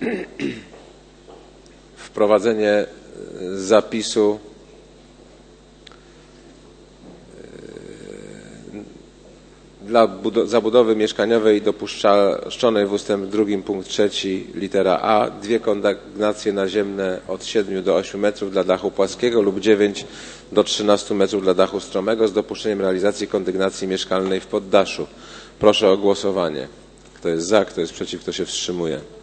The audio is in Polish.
wprowadzenie zapisu dla zabudowy mieszkaniowej dopuszczonej w ustęp 2 punkt 3 litera a 2 kondygnacje naziemne od 7 do 8 metrów dla dachu płaskiego lub 9 do 13 metrów dla dachu stromego z dopuszczeniem realizacji kondygnacji mieszkalnej w poddaszu. Proszę o głosowanie. Kto jest za, kto jest przeciw, kto się wstrzymuje.